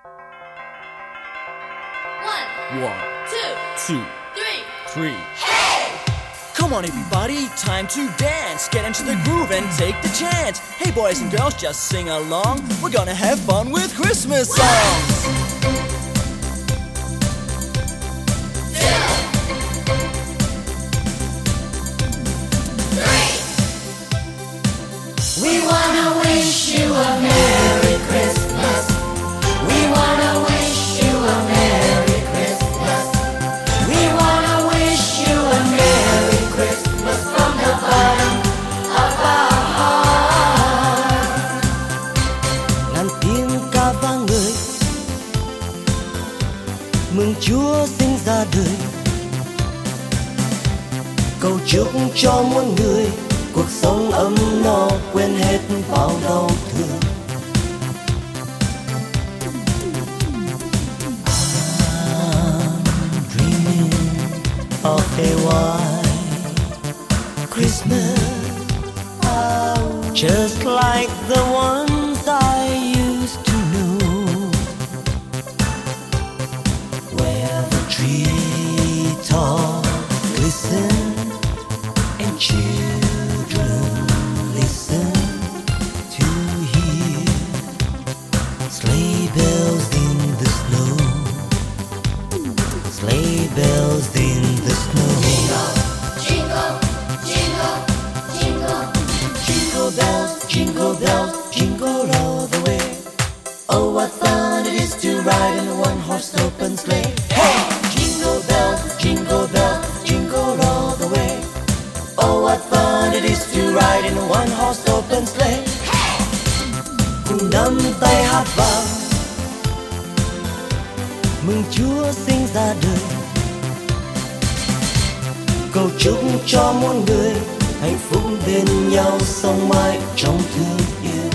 One, two, three. Hey! Come on everybody, time to dance. Get into the groove and take the chance. Hey boys and girls, just sing along. We're gonna have fun with Christmas songs. We wanna wish you a Merry Christmas. We wanna wish you a Merry Christmas. We wanna wish you a Merry Christmas from the bottom of our heart. Ngàn tiếng ca vang người mừng Chúa sinh ra đời, cầu chúc cho muôn người cuộc sống ấm no, quên hết bao đau thương. I'm dreaming of a white Christmas, just like the ones I used to know, where the treetops glisten and children listen to hear sleigh bells in the snow, sleigh bells in the snow. Jingle, jingle, jingle, Jingle bells, jingle bells, jingle all the way. Oh, what fun it is to ride in a one-horse open sleigh. Hey! Jingle bells, jingle bells, jingle all the way. Oh, what fun it is to ride in a one-horse open sleigh. Cùng nắm tay hát vang mừng Chúa sinh ra đời, cầu chúc cho muôn người hạnh phúc bên nhau sống mãi trong thương yêu.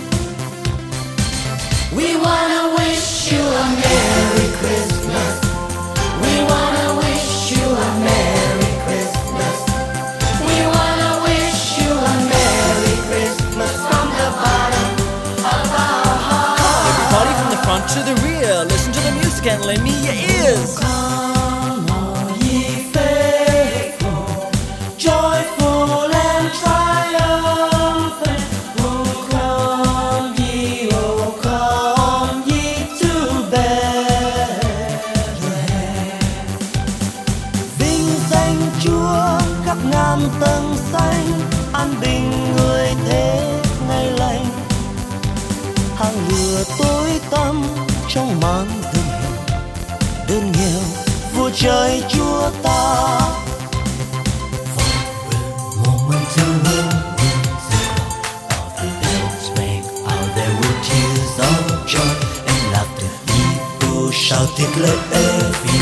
We wanna wish you a Merry Christmas. We wanna wish you a Merry Christmas. We wanna wish you a Merry Christmas from the bottom of our heart. Everybody from the front to the rear, listen to the music and lend me your ears. Come all ye faithful, joyful and triumphant. Oh come ye to Bethlehem. Vinh danh Chúa khắp ngàn tầng xanh, an bình người thế ngày lành. Hàng lửa tối tăm trong màn rừng hẹn, đơn nghèo vua trời Chúa ta. For a moment to win, all the bells rang out, there were tears of joy and laughter. People shouted, let every